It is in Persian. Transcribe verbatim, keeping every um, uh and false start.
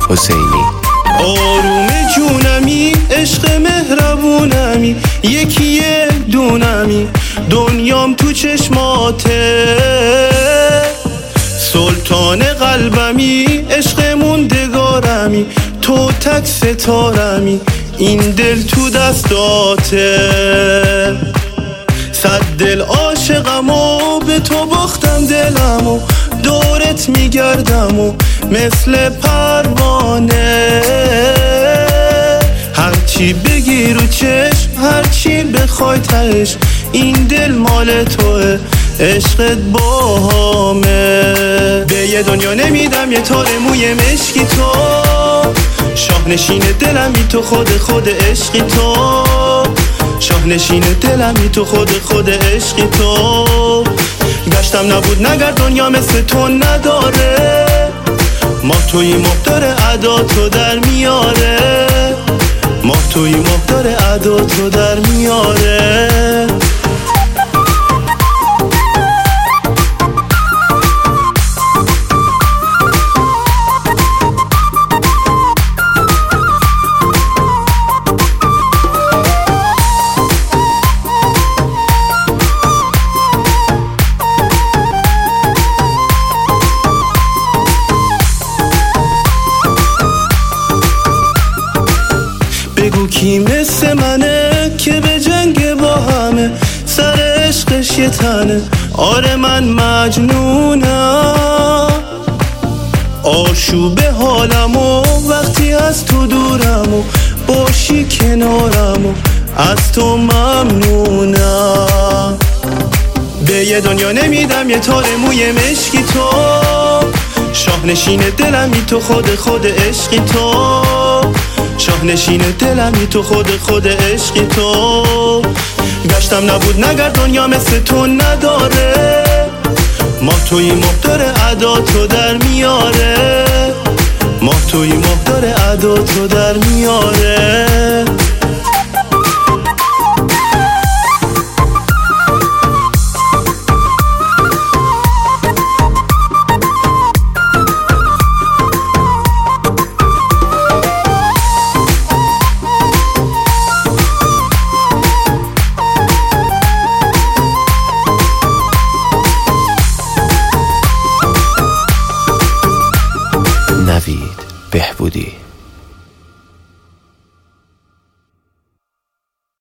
حسینی. آروم جونمی، عشق مهربونمی، یکیه دونمی، دنیام تو چشماته. سلطان قلبمی، عشق موندگارمی، تو تک ستارمی، این دل تو دستاته. صد دل عاشقم و به تو باختم دلم و دورت میگردم و مثل پروانه. هرچی بگی رو چشم، هرچی بخوای تهش، این دل مال توه، عشقت باهامه. به یه دنیا نمیدم یه تار موی مشکی تو، شاهنشین دلمی تو، خود خود عشقی تو. شاهنشین دلمی تو، خود خود عشقی تو. گشتم نبود نگر دنیا مثل تو نداره، ماه توی ماه داره ادا تو در میاره، ماه توی ماه داره ادا تو در میاره. بگو کی مثل منه که به جنگ با همه، سر عشقش یه تنه. آره من مجنونم، آشوب حالم و وقتی از تو دورم و باشی کنارم و از تو ممنونم. به یه دنیا نمیدم یه تار موی مشکی تو، شاهنشین دلمی تو، خود خود عشقی تو. شاهنشین دلمی تو، خود خود عشقی تو. گشتم نبود نگر دنیا مثل تو نداره، ماه توی ماه داره ادا تو در میاره، ماه توی ماه داره ادا تو در میاره. نوید بهبودی.